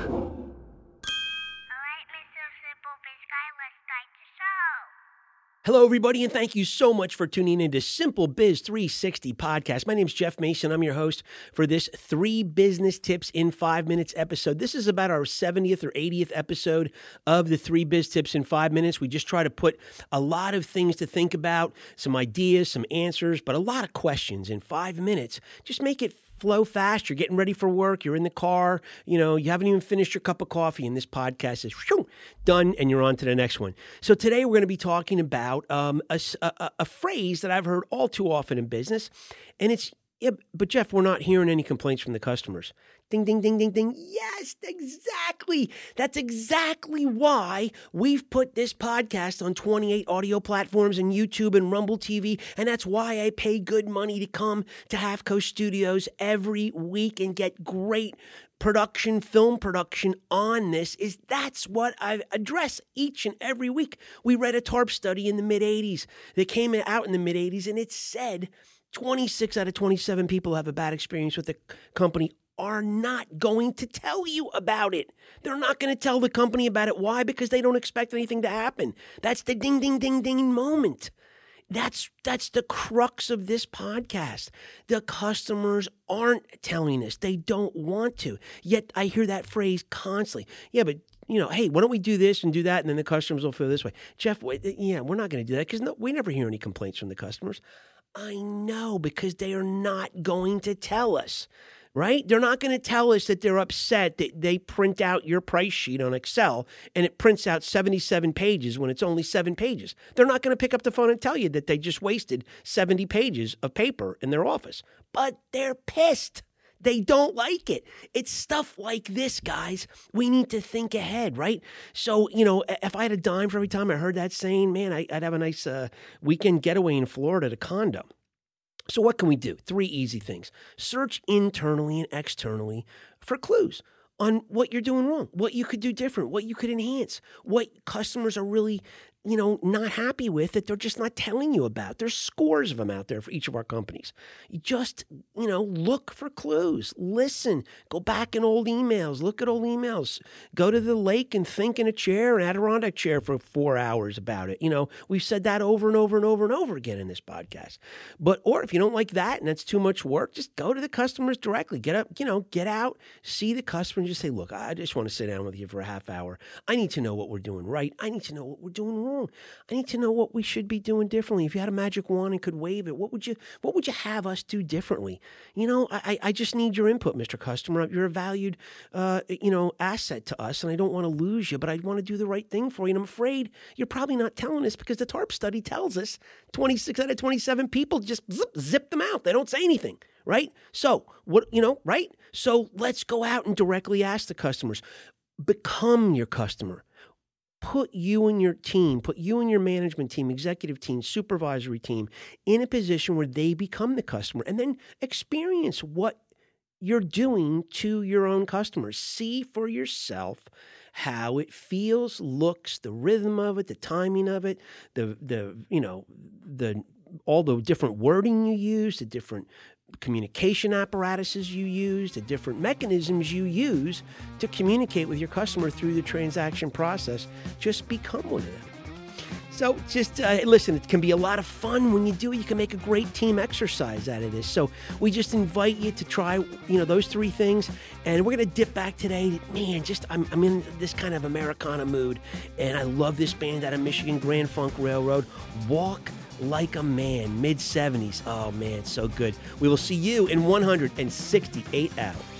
right, Mr. Simple Biz Guy, let's start the show. Hello, everybody, and thank you so much for tuning into Simple Biz 360 podcast. My name is Jeff Mason. I'm your host for this 3 Business Tips in 5 Minutes episode. This is about our 70th or 80th episode of the 3 Biz Tips in 5 Minutes. We just try to put a lot of things to think about, some ideas, some answers, but a lot of questions in 5 minutes. Just make it flow fast. You're getting ready for work. You're in the car. You haven't even finished your cup of coffee, and this podcast is done, and you're on to the next one. So today we're going to be talking about a phrase that I've heard all too often in business, and it's, yeah, but Jeff, we're not hearing any complaints from the customers. Ding, ding, ding, ding, ding. Yes, exactly. That's exactly why we've put this podcast on 28 audio platforms and YouTube and Rumble TV. And that's why I pay good money to come to Halfco Studios every week and get great production, film production on this. That's what I address each and every week. We read a TARP study in the mid-'80s that came out in the mid-'80s, and it said 26 out of 27 people who have a bad experience with the company are not going to tell you about it. They're not going to tell the company about it. Why? Because they don't expect anything to happen. That's the ding, ding, ding, ding moment. That's the crux of this podcast. The customers aren't telling us. They don't want to. Yet I hear that phrase constantly. Yeah, but hey, why don't we do this and do that, and then the customers will feel this way. Jeff, we're not going to do that because we never hear any complaints from the customers. I know, because they are not going to tell us, right? They're not going to tell us that they're upset that they print out your price sheet on Excel and it prints out 77 pages when it's only 7 pages. They're not going to pick up the phone and tell you that they just wasted 70 pages of paper in their office. But they're pissed. They don't like it. It's stuff like this, guys. We need to think ahead, right? So, if I had a dime for every time I heard that saying, man, I'd have a nice weekend getaway in Florida at a condo. So what can we do? 3 easy things. Search internally and externally for clues on what you're doing wrong, what you could do different, what you could enhance, what customers are really not happy with that they're just not telling you about. There's scores of them out there for each of our companies. You just, look for clues. Listen. Go back in old emails. Look at old emails. Go to the lake and think in a chair, an Adirondack chair for 4 hours about it. We've said that over and over and over and over again in this podcast. Or if you don't like that and that's too much work, just go to the customers directly. Get up, get out, see the customer and just say, look, I just want to sit down with you for a half hour. I need to know what we're doing right. I need to know what we're doing wrong. I need to know what we should be doing differently. If you had a magic wand and could wave it, what would you have us do differently? I just need your input, Mr. Customer. You're a valued, asset to us, and I don't want to lose you, but I want to do the right thing for you. And I'm afraid you're probably not telling us because the TARP study tells us 26 out of 27 people just zip them out. They don't say anything, right? So right? So let's go out and directly ask the customers. Become your customer. Put you and your team, put you and your management team, executive team, supervisory team in a position where they become the customer, and then experience what you're doing to your own customers. See for yourself how it feels, looks, the rhythm of it, the timing of it, all the different wording you use, the different communication apparatuses you use, the different mechanisms you use to communicate with your customer through the transaction process. Just become one of them. So just listen, it can be a lot of fun when you do it. You can make a great team exercise out of this. So we just invite you to try, those 3 things. And we're going to dip back today. Man, I'm in this kind of Americana mood. And I love this band out of Michigan, Grand Funk Railroad. Walk Like a Man, mid-70s. Oh, man, so good. We will see you in 168 out.